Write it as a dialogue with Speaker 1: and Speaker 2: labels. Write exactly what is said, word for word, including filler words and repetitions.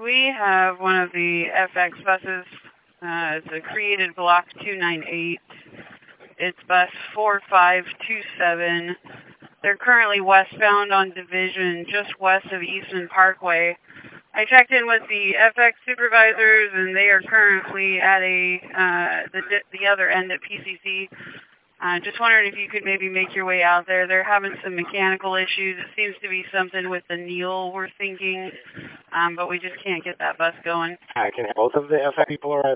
Speaker 1: we have one of the F X buses. Uh, it's a created block two nine eight. It's bus four five two seven. They're currently westbound on Division, just west of Eastman Parkway. I checked in with the F X supervisors, and they are currently at a uh, the the other end at P C C. Uh, just wondering if you could maybe make your way out there. They're having some mechanical issues. It seems to be something with the Neil, we're thinking, um, but we just can't get that bus going.
Speaker 2: I can have both of the F X people are at...